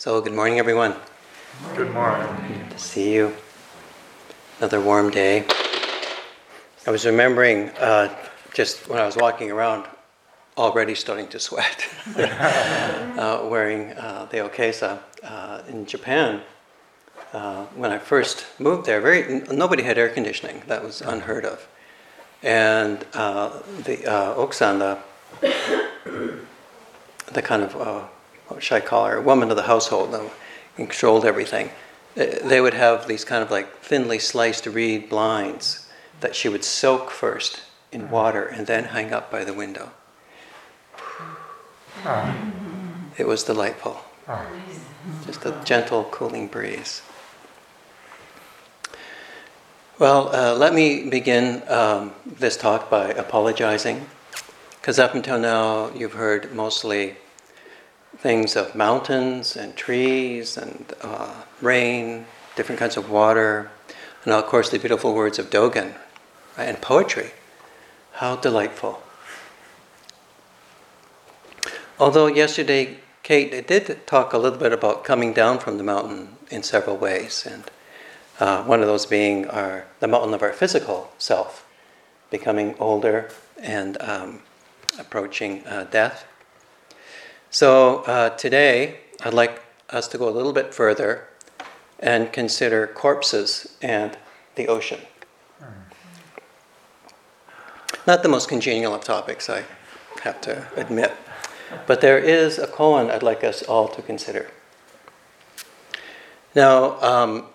So, good morning, everyone. Good morning. Good to see you. Another warm day. I was remembering just when I was walking around, already starting to sweat, wearing the okesa in Japan. When I first moved there, nobody had air conditioning. That was unheard of. And the Oksan, the kind of what should I call her, woman of the household, who controlled everything. They would have these kind of like thinly sliced reed blinds that she would soak first in water and then hang up by the window. It was delightful. Just a gentle, cooling breeze. Well, let me begin this talk by apologizing, because up until now you've heard mostly things of mountains and trees and rain, different kinds of water, and of course the beautiful words of Dogen, right? And poetry. How delightful. Although yesterday Kate did talk a little bit about coming down from the mountain in several ways, and one of those being the mountain of our physical self, becoming older and approaching death. So today, I'd like us to go a little bit further and consider corpses and the ocean. Not the most congenial of topics, I have to admit. But there is a koan I'd like us all to consider. Now,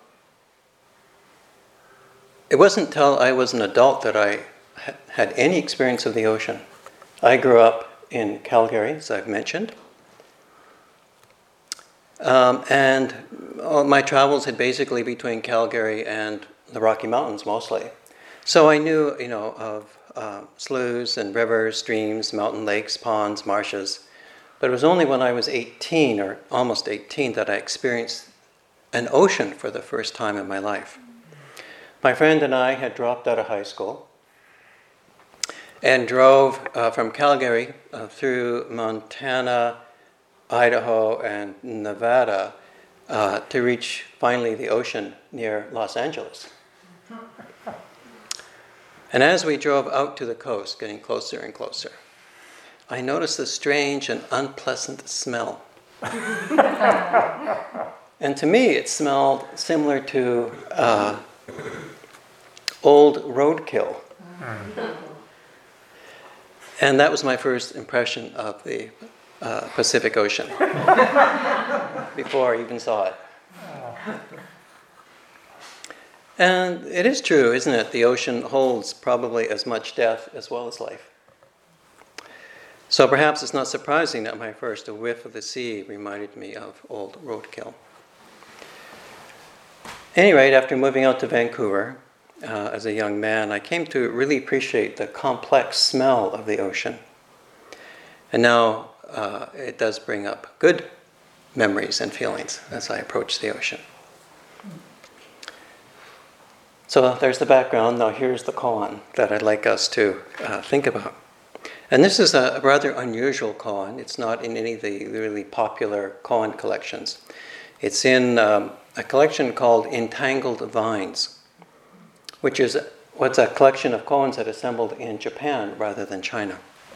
it wasn't until I was an adult that I had any experience of the ocean. I grew up in Calgary, as I've mentioned. And all my travels had basically between Calgary and the Rocky Mountains mostly. So I knew, of sloughs and rivers, streams, mountain lakes, ponds, marshes. But it was only when I was 18 or almost 18 that I experienced an ocean for the first time in my life. My friend and I had dropped out of high school and drove from Calgary through Montana, Idaho, and Nevada to reach finally the ocean near Los Angeles. And as we drove out to the coast, getting closer and closer, I noticed a strange and unpleasant smell. And to me, it smelled similar to old roadkill. And that was my first impression of the Pacific Ocean before I even saw it. And it is true, isn't it? The ocean holds probably as much death as well as life. So perhaps it's not surprising that my first whiff of the sea reminded me of old roadkill. At any rate, after moving out to Vancouver as a young man, I came to really appreciate the complex smell of the ocean. And now it does bring up good memories and feelings as I approach the ocean. So there's the background. Now here's the koan that I'd like us to think about. And this is a rather unusual koan. It's not in any of the really popular koan collections. It's in a collection called Entangled Vines, which is what's a collection of koans that assembled in Japan rather than China.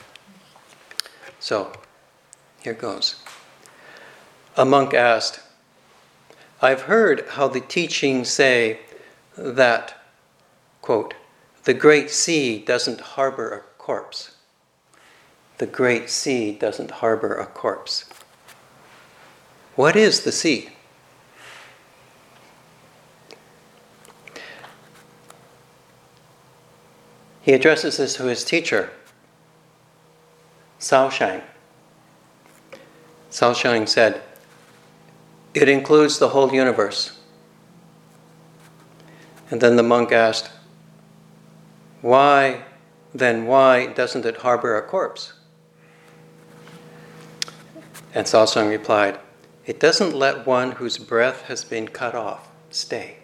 So, here goes. A monk asked, "I've heard how the teachings say that, quote, the great sea doesn't harbor a corpse. The great sea doesn't harbor a corpse. What is the sea?" He addresses this to his teacher, Shaoshang. Shaoshang said, "It includes the whole universe." And then the monk asked, why doesn't it harbor a corpse?" And Shaoshang replied, "It doesn't let one whose breath has been cut off stay."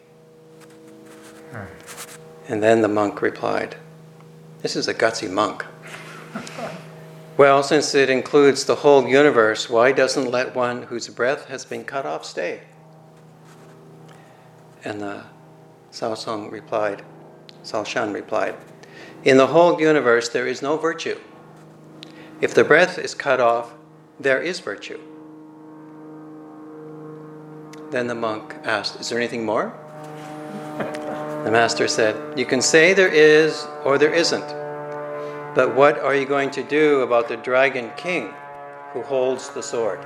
And then the monk replied, this is a gutsy monk. Well, since it includes the whole universe, why doesn't let one whose breath has been cut off stay? And Sao Shan replied, in the whole universe there is no virtue. If the breath is cut off, there is virtue. Then the monk asked, is there anything more? The master said, you can say there is or there isn't. But what are you going to do about the dragon king who holds the sword?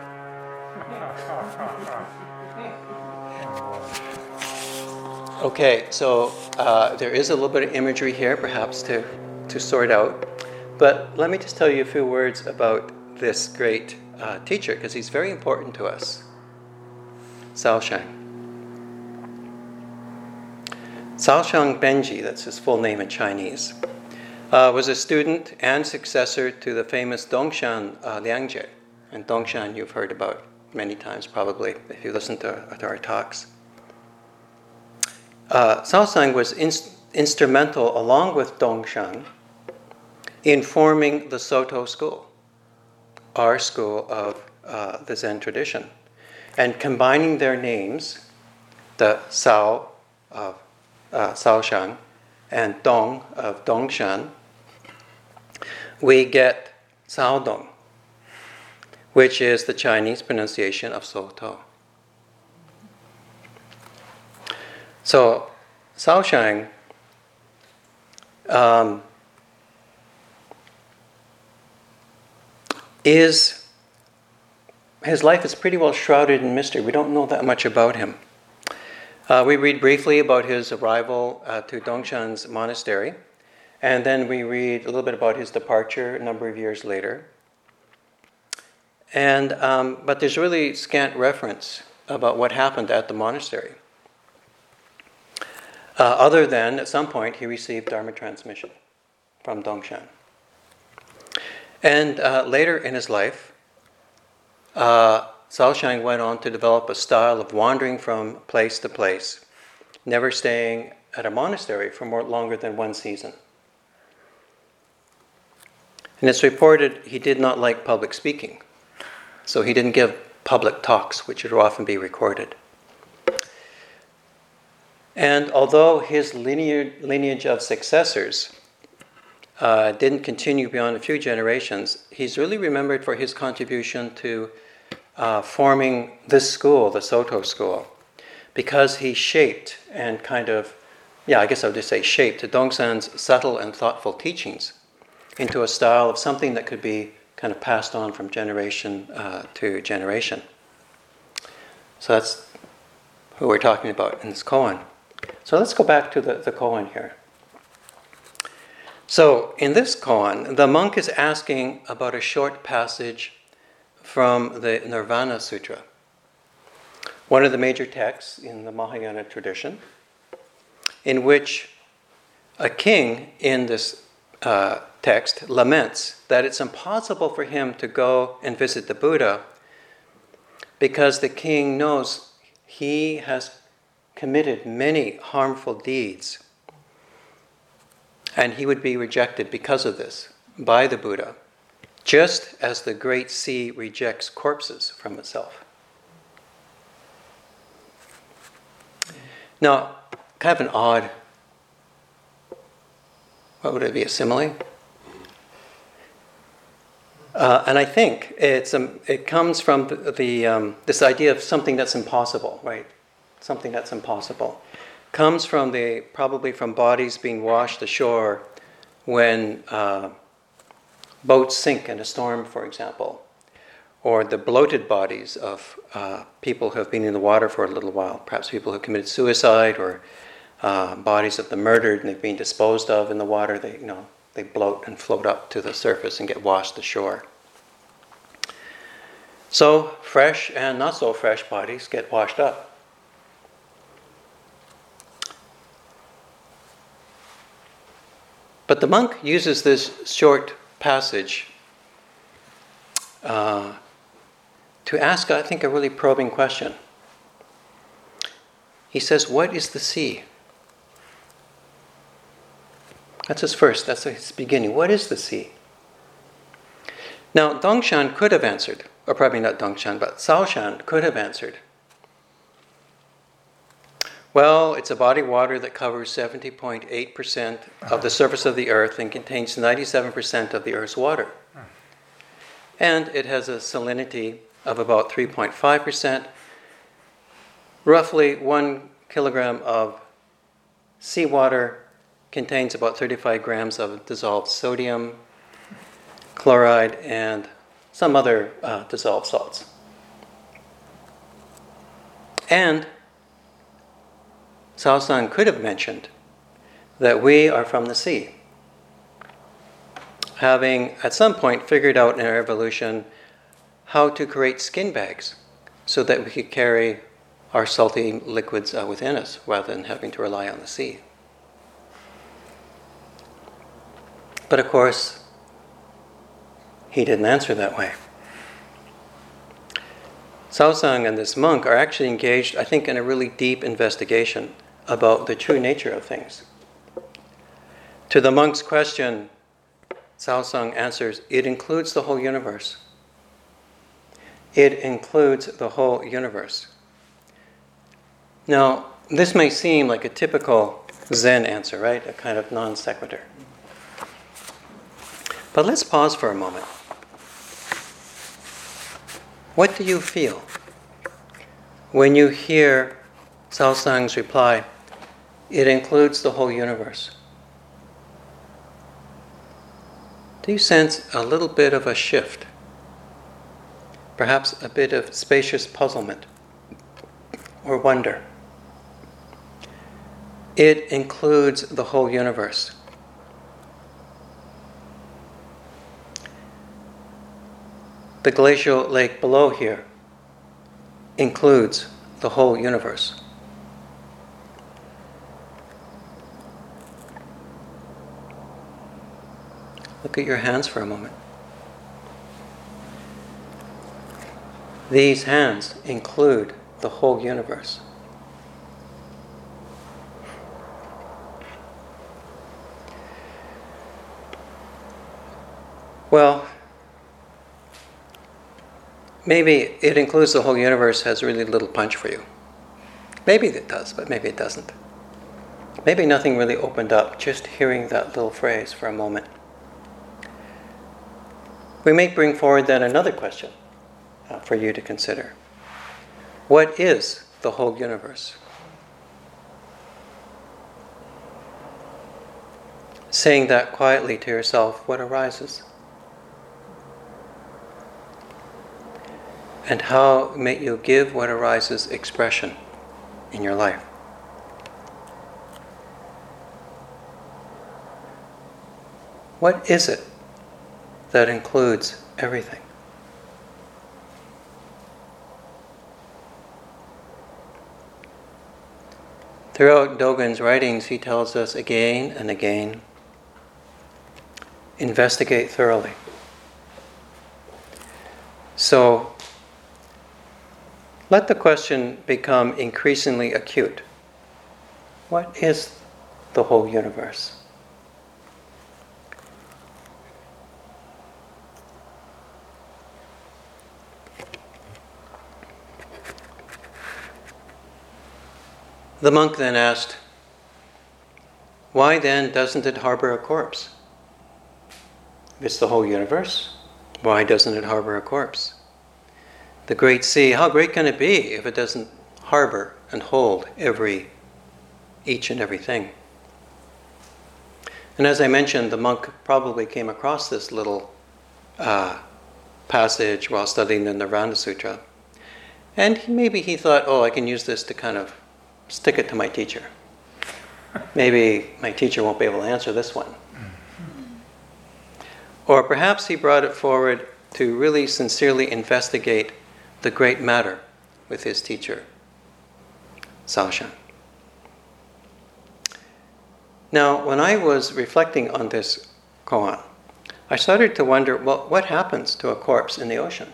Okay, so there is a little bit of imagery here, perhaps to sort out. But let me just tell you a few words about this great teacher, because he's very important to us. Sao Shang. Sao Shang Benji, that's his full name in Chinese, was a student and successor to the famous Dongshan Liangjie. And Dongshan you've heard about many times, probably, if you listen to our talks. Sao Shang was instrumental, along with Dongshan, in forming the Soto school, our school of the Zen tradition, and combining their names, the Sao of Sao Shang and Dong of Dongshan, we get Sao Dong, which is the Chinese pronunciation of Soto. So, Sao Shang his life is pretty well shrouded in mystery. We don't know that much about him. We read briefly about his arrival to Dongshan's monastery, and then we read a little bit about his departure a number of years later. And but there's really scant reference about what happened at the monastery. Other than, at some point, he received Dharma transmission from Dongshan. And later in his life, Sao Shang went on to develop a style of wandering from place to place, never staying at a monastery for longer than one season. And it's reported he did not like public speaking, so he didn't give public talks, which would often be recorded. And although his lineage of successors didn't continue beyond a few generations, he's really remembered for his contribution to forming this school, the Soto school, because he shaped and I guess I would just say shaped Dongshan's subtle and thoughtful teachings into a style of something that could be kind of passed on from generation to generation. So that's who we're talking about in this koan. So let's go back to the koan here. So in this koan, the monk is asking about a short passage from the Nirvana Sutra, one of the major texts in the Mahayana tradition, in which a king in this text laments that it's impossible for him to go and visit the Buddha because the king knows he has committed many harmful deeds, and he would be rejected because of this by the Buddha, just as the great sea rejects corpses from itself. Now, kind of an odd, what would it be, a simile? And I think it comes from this idea of something that's impossible, right? Something that's impossible. Comes from probably from bodies being washed ashore when boats sink in a storm, for example, or the bloated bodies of people who have been in the water for a little while, perhaps people who committed suicide, or bodies of the murdered and they've been disposed of in the water. They bloat and float up to the surface and get washed ashore. So fresh and not so fresh bodies get washed up. But the monk uses this short passage to ask, I think, a really probing question. He says, what is the sea? That's his beginning. What is the sea? Now, Dongshan could have answered, or probably not Dongshan, but Shaoshan could have answered. Well, it's a body of water that covers 70.8% of the surface of the Earth and contains 97% of the Earth's water. And it has a salinity of about 3.5%. Roughly 1 kilogram of seawater contains about 35 grams of dissolved sodium, chloride, and some other dissolved salts. And Shaoshan could have mentioned that we are from the sea, having at some point figured out in our evolution how to create skin bags so that we could carry our salty liquids within us rather than having to rely on the sea. But of course, he didn't answer that way. Shaoshan and this monk are actually engaged, I think, in a really deep investigation about the true nature of things. To the monk's question, Shaoshan answers, it includes the whole universe. It includes the whole universe. Now, this may seem like a typical Zen answer, right? A kind of non sequitur. But let's pause for a moment. What do you feel when you hear Shaoshan's reply, it includes the whole universe? Do you sense a little bit of a shift? Perhaps a bit of spacious puzzlement or wonder? It includes the whole universe. The glacial lake below here includes the whole universe. Look at your hands for a moment. These hands include the whole universe. Well, maybe it includes the whole universe has really little punch for you. Maybe it does, but maybe it doesn't. Maybe nothing really opened up just hearing that little phrase for a moment. We may bring forward then another question for you to consider. What is the whole universe? Saying that quietly to yourself, what arises? And how may you give what arises expression in your life? What is it that includes everything? Throughout Dogen's writings, he tells us again and again, investigate thoroughly. So, let the question become increasingly acute. What is the whole universe? The monk then asked, why then doesn't it harbor a corpse? If it's the whole universe, why doesn't it harbor a corpse? The great sea, how great can it be if it doesn't harbor and hold each and everything? And as I mentioned, the monk probably came across this little passage while studying the Nirvana Sutra. And maybe he thought, I can use this to kind of stick it to my teacher. Maybe my teacher won't be able to answer this one. Or perhaps he brought it forward to really sincerely investigate the great matter with his teacher, Shaoshan. Now, when I was reflecting on this koan, I started to wonder, what happens to a corpse in the ocean?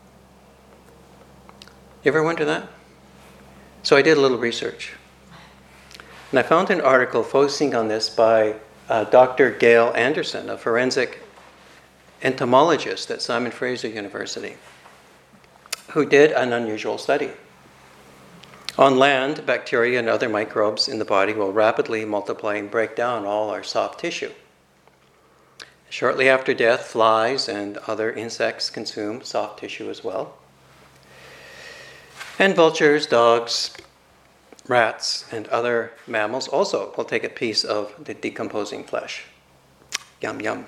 You ever wonder that? So I did a little research. And I found an article focusing on this by Dr. Gail Anderson, a forensic entomologist at Simon Fraser University, who did an unusual study. On land, bacteria and other microbes in the body will rapidly multiply and break down all our soft tissue. Shortly after death, flies and other insects consume soft tissue as well. And vultures, dogs, rats, and other mammals also will take a piece of the decomposing flesh. Yum, yum.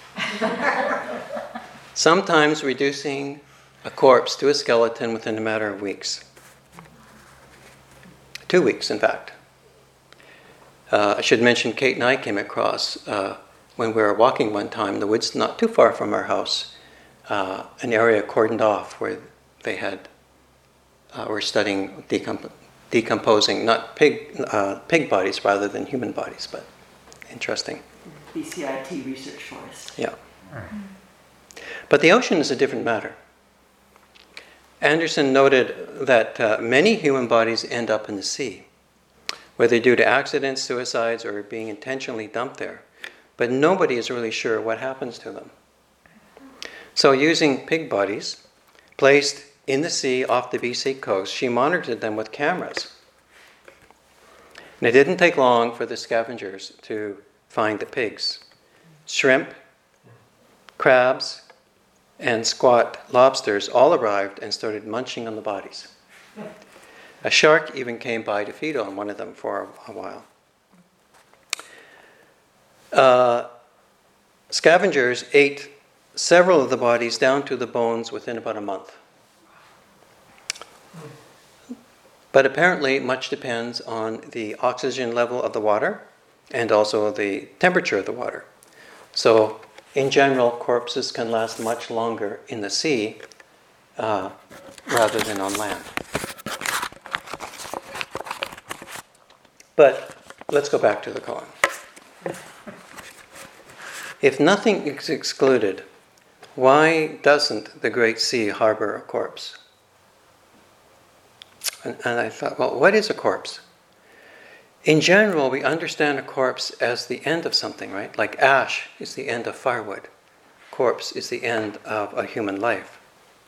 Sometimes reducing a corpse to a skeleton within a matter of weeks. 2 weeks, in fact. I should mention Kate and I came across, when we were walking one time in the woods not too far from our house, an area cordoned off where they were studying decomposing, not pig bodies rather than human bodies, but interesting. BCIT Research Forest. Yeah. But the ocean is a different matter. Anderson noted that many human bodies end up in the sea, whether due to accidents, suicides, or being intentionally dumped there. But nobody is really sure what happens to them. So using pig bodies placed in the sea off the BC coast, she monitored them with cameras. And it didn't take long for the scavengers to find the pigs. Shrimp, crabs, and squat lobsters all arrived and started munching on the bodies. A shark even came by to feed on one of them for a while. Scavengers ate several of the bodies down to the bones within about a month. But apparently much depends on the oxygen level of the water and also the temperature of the water. So in general, corpses can last much longer in the sea rather than on land. But let's go back to the koan. If nothing is excluded, why doesn't the Great Sea harbor a corpse? And I thought, well, what is a corpse? In general, we understand a corpse as the end of something, right? Like ash is the end of firewood. Corpse is the end of a human life.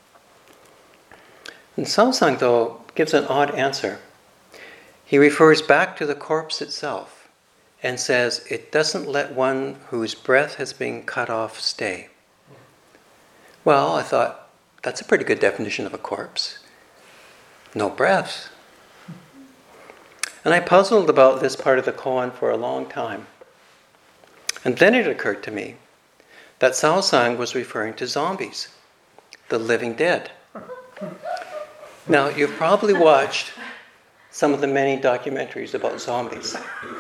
And Saosang, though, gives an odd answer. He refers back to the corpse itself and says, it doesn't let one whose breath has been cut off stay. Well, I thought, that's a pretty good definition of a corpse. No breath. And I puzzled about this part of the koan for a long time. And then it occurred to me that Saosang was referring to zombies, the living dead. Now, you've probably watched some of the many documentaries about zombies.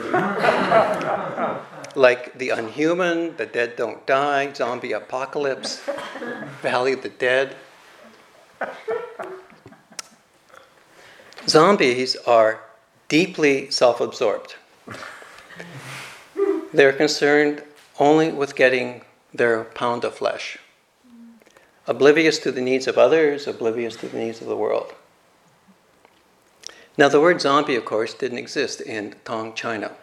Like The Unhuman, The Dead Don't Die, Zombie Apocalypse, Valley of the Dead. Zombies are deeply self-absorbed. They're concerned only with getting their pound of flesh. Oblivious to the needs of others, oblivious to the needs of the world. Now, the word zombie, of course, didn't exist in Tong, China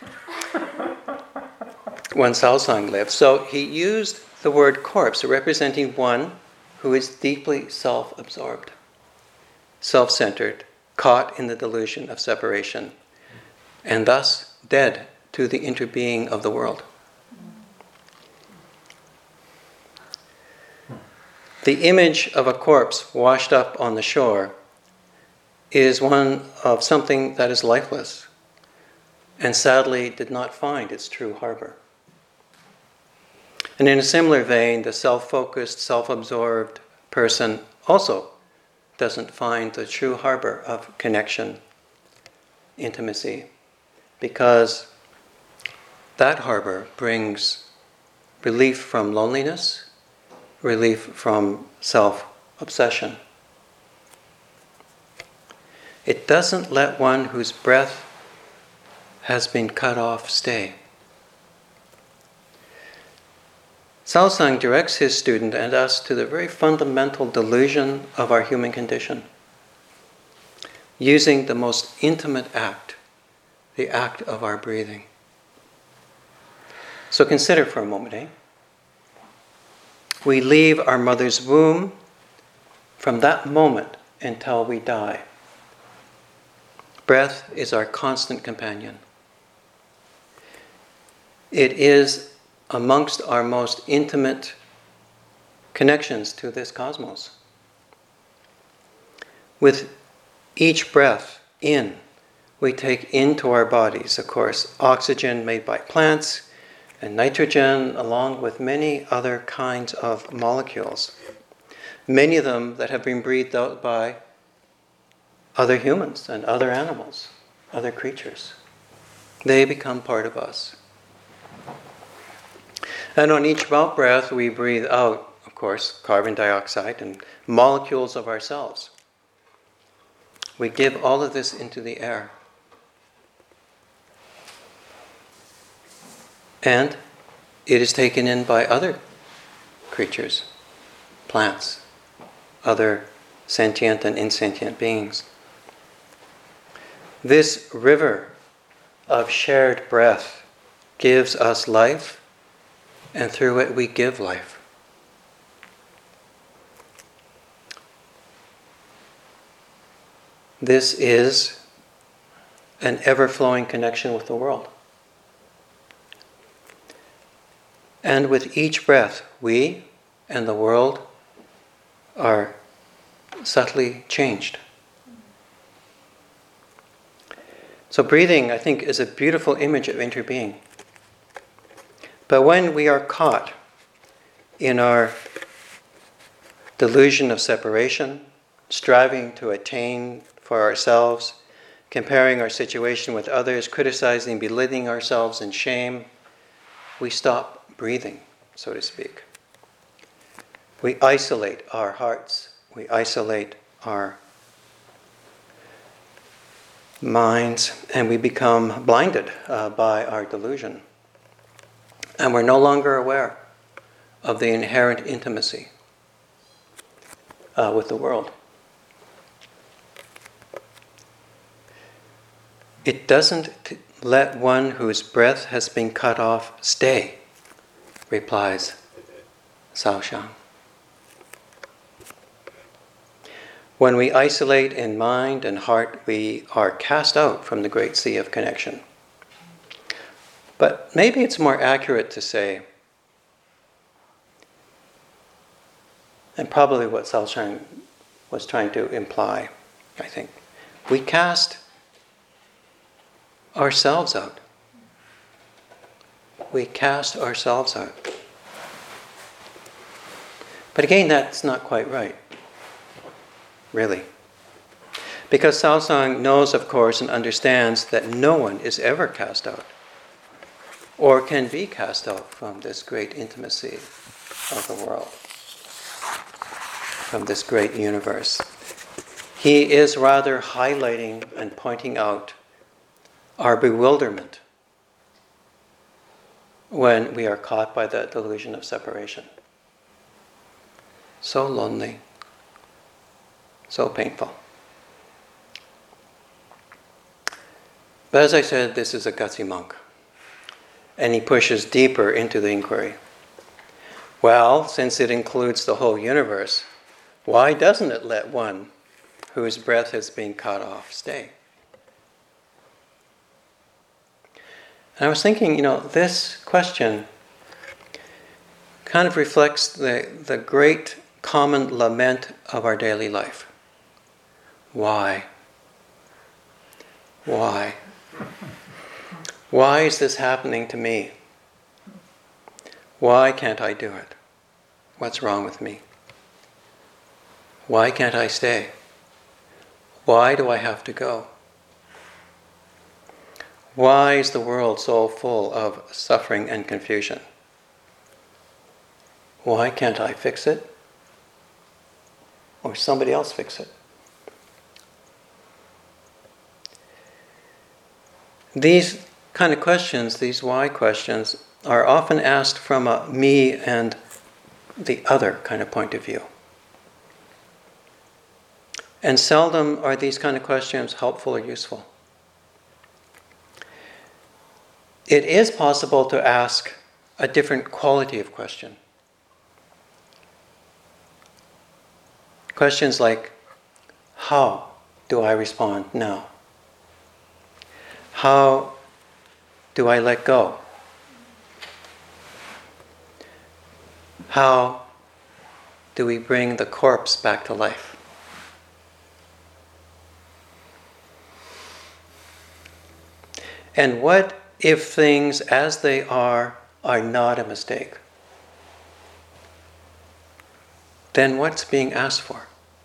when Saosang lived. So he used the word corpse representing one who is deeply self-absorbed, self-centered, caught in the delusion of separation, and thus dead to the interbeing of the world. The image of a corpse washed up on the shore is one of something that is lifeless and sadly did not find its true harbor. And in a similar vein, the self-focused, self-absorbed person also doesn't find the true harbor of connection, intimacy, because that harbor brings relief from loneliness, relief from self-obsession. It doesn't let one whose breath has been cut off stay. Saosang directs his student and us to the very fundamental delusion of our human condition, using the most intimate act, the act of our breathing. So consider for a moment, We leave our mother's womb from that moment until we die. Breath is our constant companion. It is amongst our most intimate connections to this cosmos. With each breath in, we take into our bodies, of course, oxygen made by plants and nitrogen, along with many other kinds of molecules. Many of them that have been breathed out by other humans and other animals, other creatures. They become part of us. And on each out breath, we breathe out, of course, carbon dioxide and molecules of ourselves. We give all of this into the air. And it is taken in by other creatures, plants, other sentient and insentient beings. This river of shared breath gives us life, and through it we give life. This is an ever-flowing connection with the world. And with each breath, we and the world are subtly changed. So breathing, I think, is a beautiful image of interbeing. But when we are caught in our delusion of separation, striving to attain for ourselves, comparing our situation with others, criticizing, belittling ourselves in shame, we stop breathing, so to speak. We isolate our hearts. We isolate our minds, and we become blinded by our delusion. And we're no longer aware of the inherent intimacy with the world. It doesn't let one whose breath has been cut off stay, replies Shaoxiang. When we isolate in mind and heart, we are cast out from the great sea of connection. But maybe it's more accurate to say, and probably what Shaoxiang was trying to imply, I think, we cast ourselves out. We cast ourselves out. But again, that's not quite right, really. Because Shaoxiang knows, of course, and understands that no one is ever cast out, or can be cast out from this great intimacy of the world, from this great universe. He is rather highlighting and pointing out our bewilderment when we are caught by that delusion of separation. So lonely, so painful. But as I said, this is a gutsy monk. And he pushes deeper into the inquiry. Well, since it includes the whole universe, why doesn't it let one whose breath has been cut off stay? And I was thinking, this question kind of reflects the great common lament of our daily life. Why? Why? Why is this happening to me? Why can't I do it? What's wrong with me? Why can't I stay? Why do I have to go? Why is the world so full of suffering and confusion? Why can't I fix it? Or somebody else fix it? These kind of questions, these why questions, are often asked from a me and the other kind of point of view. And seldom are these kind of questions helpful or useful. It is possible to ask a different quality of question. Questions like, how do I respond now? How do I let go? How do we bring the corpse back to life? And what if things as they are not a mistake? Then what's being asked for?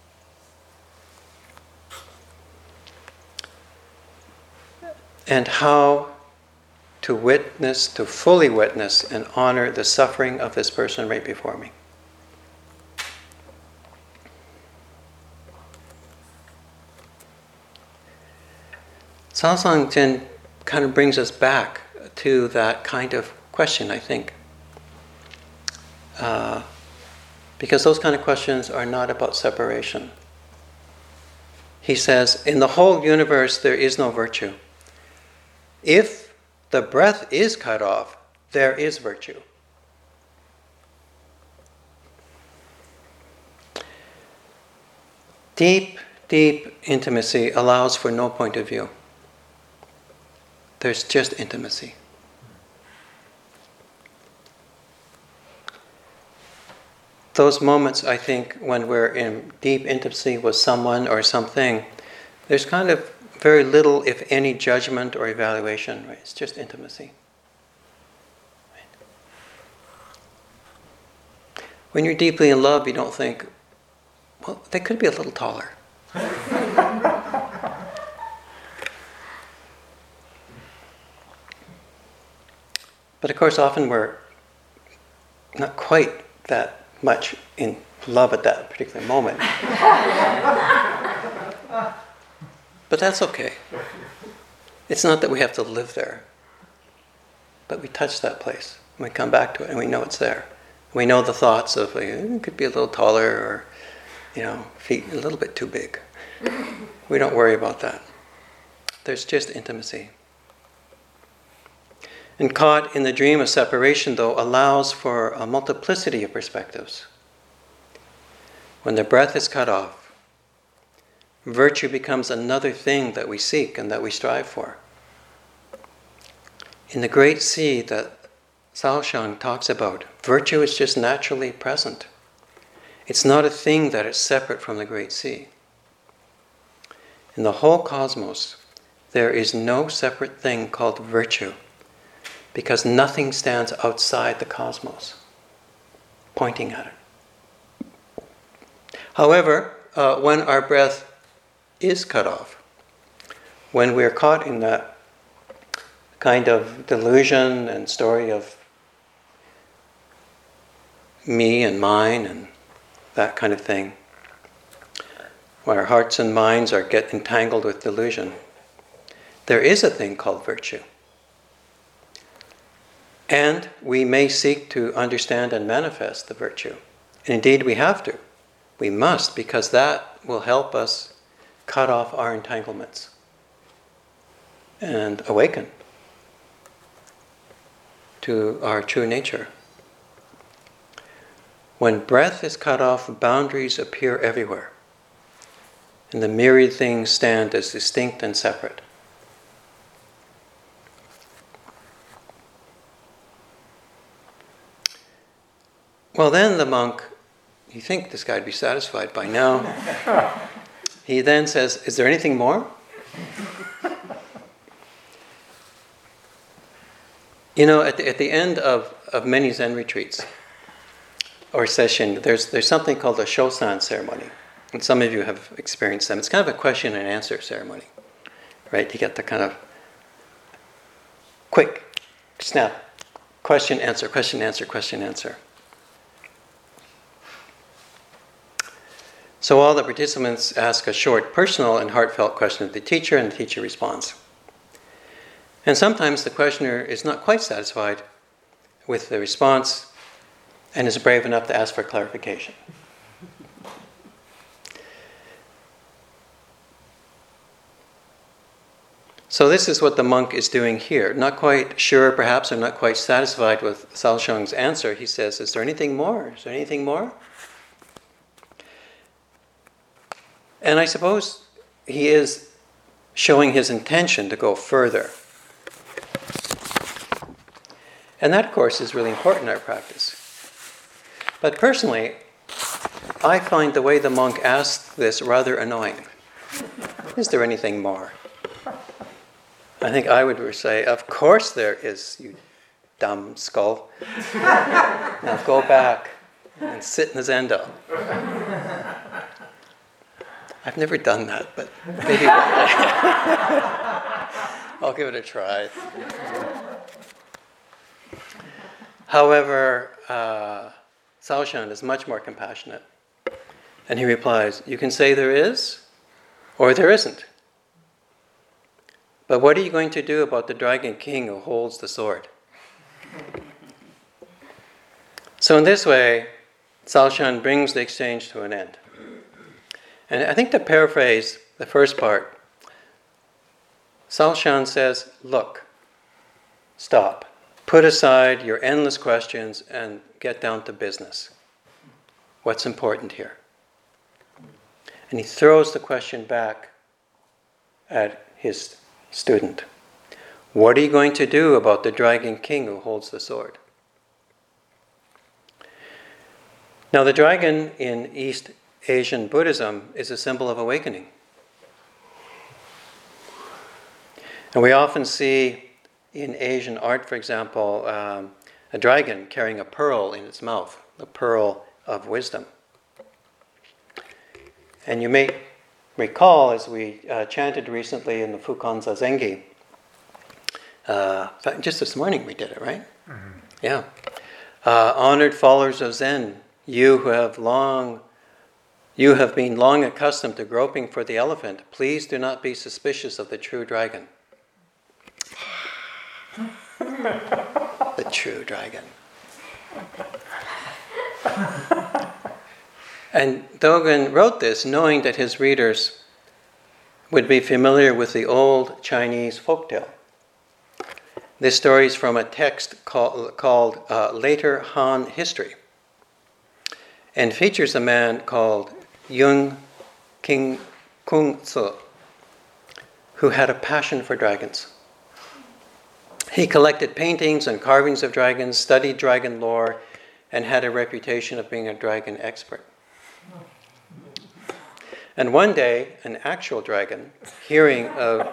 And how to witness, to fully witness and honor the suffering of this person right before me. Salsang Chen kind of brings us back to that kind of question, I think. Because those kind of questions are not about separation. He says, in the whole universe there is no virtue. If the breath is cut off, there is virtue. Deep, deep intimacy allows for no point of view. There's just intimacy. Those moments, I think, when we're in deep intimacy with someone or something, there's kind of very little, if any, judgment or evaluation, right? It's just intimacy. Right? When you're deeply in love, you don't think, well, they could be a little taller. But of course, often we're not quite that much in love at that particular moment. But that's okay. It's not that we have to live there. But we touch that place. And we come back to it and we know it's there. We know the thoughts of, it could be a little taller or, feet a little bit too big. We don't worry about that. There's just intimacy. And caught in the dream of separation, though, allows for a multiplicity of perspectives. When the breath is cut off, virtue becomes another thing that we seek and that we strive for. In the great sea that Salsang talks about, virtue is just naturally present. It's not a thing that is separate from the great sea. In the whole cosmos, there is no separate thing called virtue, because nothing stands outside the cosmos, pointing at it. However, when our breath is cut off, when we're caught in that kind of delusion and story of me and mine and that kind of thing, when our hearts and minds get entangled with delusion, there is a thing called virtue. And we may seek to understand and manifest the virtue. And indeed we have to. We must, because that will help us cut off our entanglements and awaken to our true nature. When breath is cut off, boundaries appear everywhere. And the myriad things stand as distinct and separate. Well, then the monk, you think this guy'd be satisfied by now. He then says, is there anything more? At the end of many Zen retreats or session, there's something called a Shosan ceremony. And some of you have experienced them. It's kind of a question and answer ceremony, right? You get the kind of quick, snap, question, answer, question, answer, question, answer. So all the participants ask a short, personal, and heartfelt question of the teacher, and the teacher responds. And sometimes the questioner is not quite satisfied with the response and is brave enough to ask for clarification. So this is what the monk is doing here. Not quite sure, perhaps, or not quite satisfied with Salshang's answer. He says, is there anything more? Is there anything more? And I suppose he is showing his intention to go further. And that, of course, is really important in our practice. But personally, I find the way the monk asked this rather annoying. Is there anything more? I think I would say, of course there is, you dumb skull. Now go back and sit in the zendo. I've never done that, but maybe one day. I'll give it a try. However, Saoshan is much more compassionate. And he replies, you can say there is, or there isn't. But what are you going to do about the Dragon King who holds the sword? So in this way, Saoshan brings the exchange to an end. And I think to paraphrase the first part, Saoshan says, look, stop. Put aside your endless questions and get down to business. What's important here? And he throws the question back at his student. What are you going to do about the Dragon King who holds the sword? Now, the dragon in East Asian Buddhism is a symbol of awakening. And we often see in Asian art, for example, a dragon carrying a pearl in its mouth, the pearl of wisdom. And you may recall, as we chanted recently in the Fukan Zazengi, just this morning we did it, right? Mm-hmm. Yeah. Honored followers of Zen, you have been long accustomed to groping for the elephant. Please do not be suspicious of the true dragon. The true dragon. And Dogen wrote this knowing that his readers would be familiar with the old Chinese folktale. This story is from a text called Later Han History, and features a man called Yung King Kung Tzu, who had a passion for dragons. He collected paintings and carvings of dragons, studied dragon lore, and had a reputation of being a dragon expert. And one day, an actual dragon, hearing of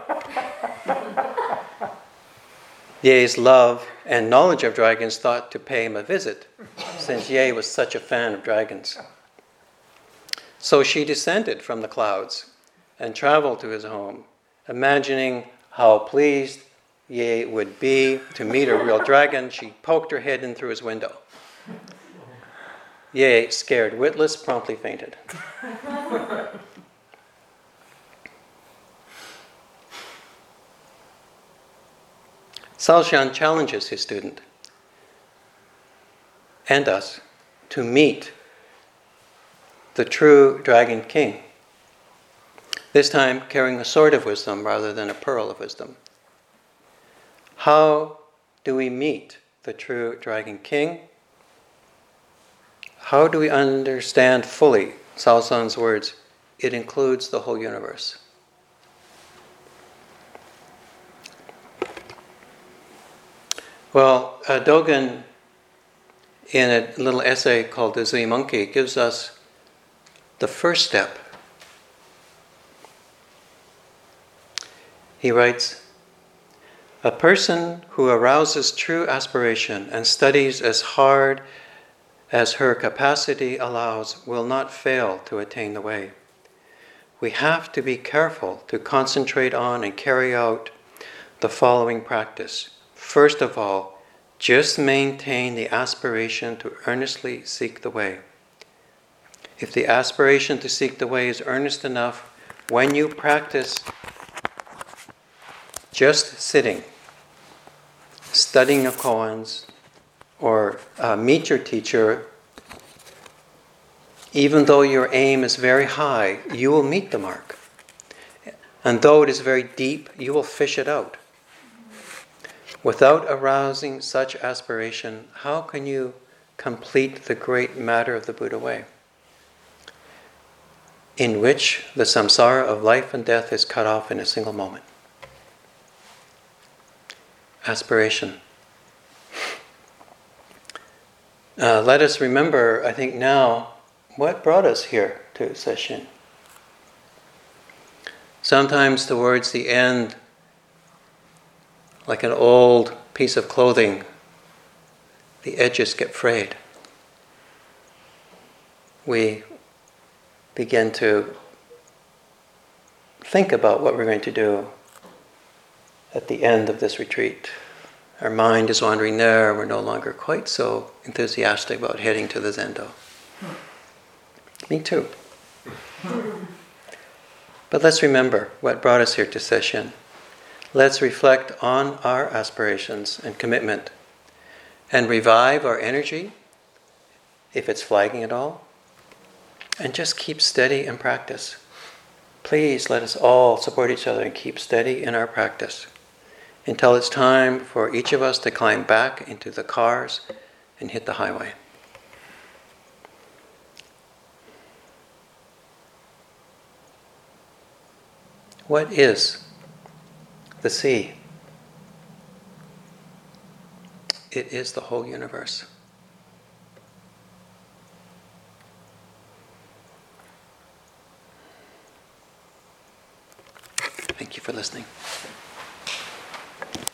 Ye's love and knowledge of dragons, thought to pay him a visit, since Ye was such a fan of dragons. So she descended from the clouds and traveled to his home, imagining how pleased Ye would be to meet a real dragon. She poked her head in through his window. Ye, scared witless, promptly fainted. Saoshan challenges his student and us to meet the true Dragon King, this time carrying a sword of wisdom rather than a pearl of wisdom. How do we meet the true Dragon King? How do we understand fully Saoshan's words? It includes the whole universe. Well, Dogen, in a little essay called The Zui Monkey, gives us the first step. He writes, a person who arouses true aspiration and studies as hard as her capacity allows will not fail to attain the way. We have to be careful to concentrate on and carry out the following practice. First of all, just maintain the aspiration to earnestly seek the way. If the aspiration to seek the way is earnest enough, when you practice just sitting, studying the koans, or meet your teacher, even though your aim is very high, you will meet the mark. And though it is very deep, you will fish it out. Without arousing such aspiration, how can you complete the great matter of the Buddha way? in which the samsara of life and death is cut off in a single moment. Aspiration. Let us remember, I think now, what brought us here to Sesshin. Sometimes towards the end, like an old piece of clothing, the edges get frayed. We begin to think about what we're going to do at the end of this retreat. Our mind is wandering there, we're no longer quite so enthusiastic about heading to the Zendo. Me too. But let's remember what brought us here to Sesshin. Let's reflect on our aspirations and commitment and revive our energy, if it's flagging at all, and just keep steady in practice. Please let us all support each other and keep steady in our practice until it's time for each of us to climb back into the cars and hit the highway. What is the sea? It is the whole universe. Thank you for listening.